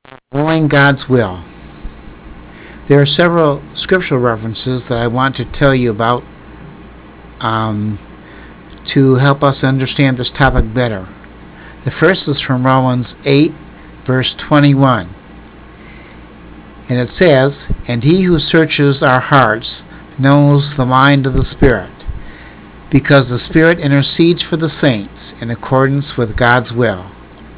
Knowing God's will. There are several scriptural references that I want to tell you about um, to help us understand this topic better. The first is from Romans 8, verse 21. And it says, "And he who searches our hearts knows the mind of the Spirit, because the Spirit intercedes for the saints in accordance with God's will."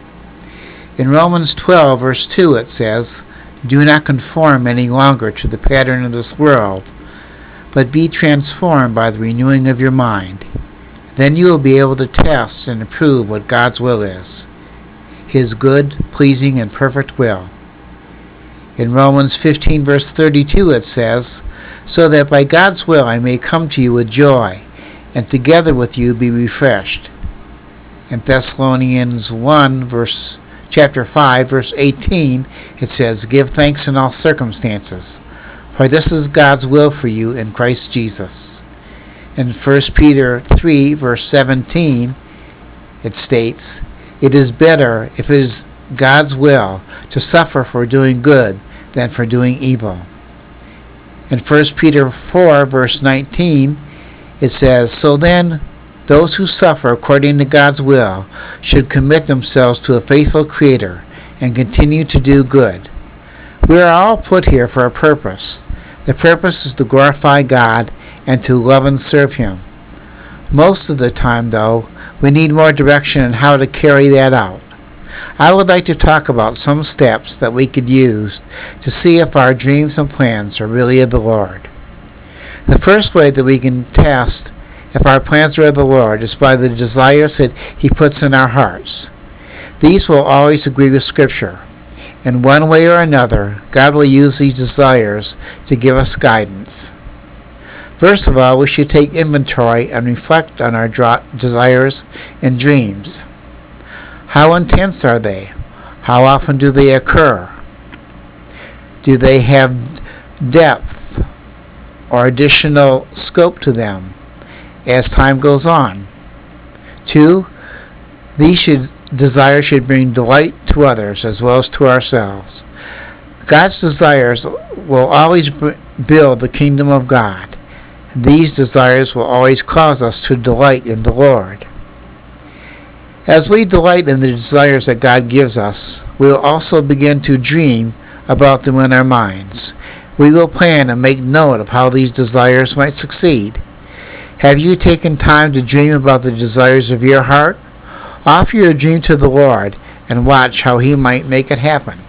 In Romans 12, verse 2, it says, "Do not conform any longer to the pattern of this world, but be transformed by the renewing of your mind. Then you will be able to test and approve what God's will is, his good, pleasing, and perfect will." In Romans 15, verse 32, it says, "So that by God's will I may come to you with joy, and together with you be refreshed." In Thessalonians 1, chapter 5, verse 18, it says, "Give thanks in all circumstances, for this is God's will for you in Christ Jesus." In 1 Peter 3, verse 17, it states, "It is better, if it is God's will, to suffer for doing good than for doing evil." In 1 Peter 4, verse 19, it says, "So then, those who suffer according to God's will should commit themselves to a faithful Creator and continue to do good." We are all put here for a purpose. The purpose is to glorify God and to love and serve Him. Most of the time, though, we need more direction on how to carry that out. I would like to talk about some steps that we could use to see if our dreams and plans are really of the Lord. The first way that we can test if our plans are of the Lord is by the desires that He puts in our hearts. These will always agree with Scripture. In one way or another, God will use these desires to give us guidance. First of all, we should take inventory and reflect on our desires and dreams. How intense are they? How often do they occur? Do they have depth or additional scope to them as time goes on? 2. These desires should bring delight to others as well as to ourselves. God's desires will always build the kingdom of God. These desires will always cause us to delight in the Lord. As we delight in the desires that God gives us, we will also begin to dream about them in our minds. We will plan and make note of how these desires might succeed. Have you taken time to dream about the desires of your heart? Offer your dream to the Lord and watch how He might make it happen.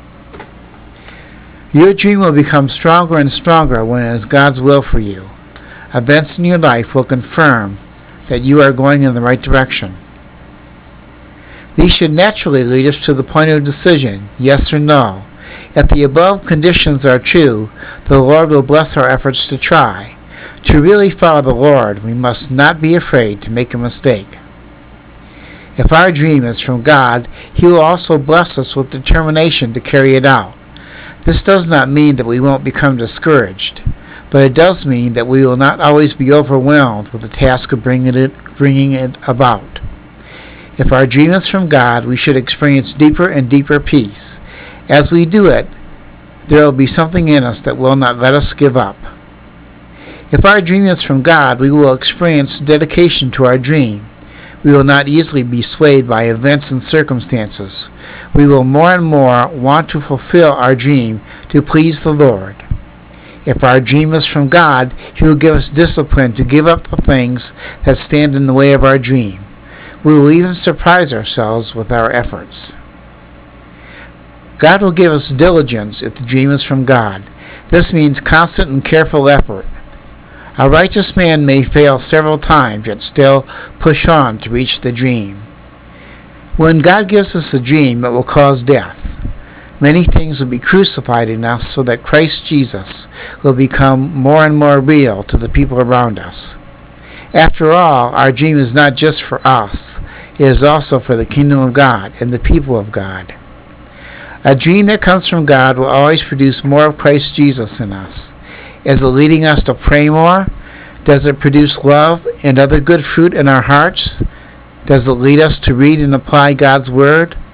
Your dream will become stronger and stronger when it is God's will for you. Events in your life will confirm that you are going in the right direction. These should naturally lead us to the point of decision, yes or no. If the above conditions are true, the Lord will bless our efforts to try. To really follow the Lord, we must not be afraid to make a mistake. If our dream is from God, He will also bless us with determination to carry it out. This does not mean that we won't become discouraged, but it does mean that we will not always be overwhelmed with the task of bringing it about. If our dream is from God, we should experience deeper and deeper peace. As we do it, there will be something in us that will not let us give up. If our dream is from God, we will experience dedication to our dream. We will not easily be swayed by events and circumstances. We will more and more want to fulfill our dream to please the Lord. If our dream is from God, He will give us discipline to give up the things that stand in the way of our dream. We will even surprise ourselves with our efforts. God will give us diligence if the dream is from God. This means constant and careful effort. A righteous man may fail several times, yet still push on to reach the dream. When God gives us a dream, it will cause death. Many things will be crucified in us so that Christ Jesus will become more and more real to the people around us. After all, our dream is not just for us. It is also for the kingdom of God and the people of God. A dream that comes from God will always produce more of Christ Jesus in us. Is it leading us to pray more? Does it produce love and other good fruit in our hearts? Does it lead us to read and apply God's Word?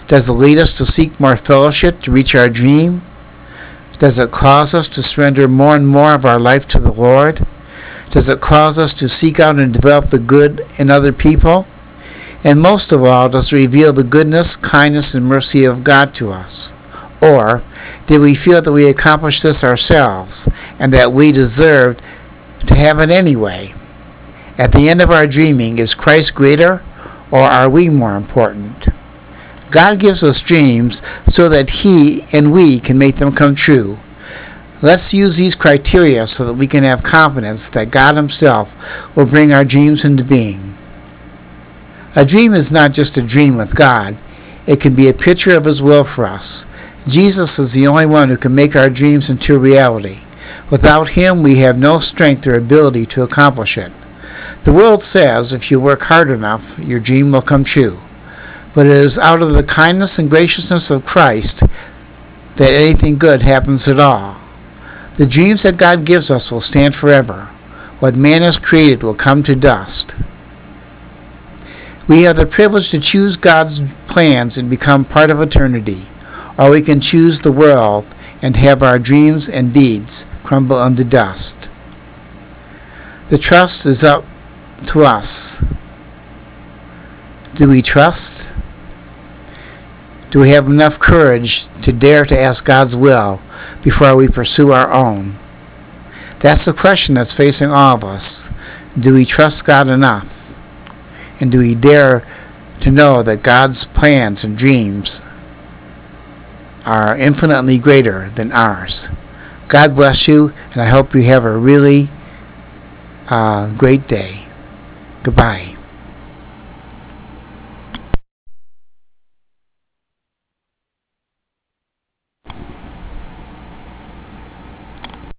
Does it lead us to seek more fellowship to reach our dream? Does it cause us to surrender more and more of our life to the Lord? Does it cause us to seek out and develop the good in other people? And most of all, does it reveal the goodness, kindness, and mercy of God to us? Or did we feel that we accomplished this ourselves and that we deserved to have it anyway? At the end of our dreaming, is Christ greater, or are we more important? God gives us dreams so that He and we can make them come true. Let's use these criteria so that we can have confidence that God Himself will bring our dreams into being. A dream is not just a dream with God. It can be a picture of His will for us. Jesus is the only one who can make our dreams into reality. Without Him, we have no strength or ability to accomplish it. The world says if you work hard enough, your dream will come true. But it is out of the kindness and graciousness of Christ that anything good happens at all. The dreams that God gives us will stand forever. What man has created will come to dust. We have the privilege to choose God's plans and become part of eternity, or we can choose the world and have our dreams and deeds crumble into dust. The trust is up to us. Do we trust? Do we have enough courage to dare to ask God's will before we pursue our own? That's the question that's facing all of us. Do we trust God enough? And do we dare to know that God's plans and dreams are infinitely greater than ours? God bless you, and I hope you have a really great day. Goodbye.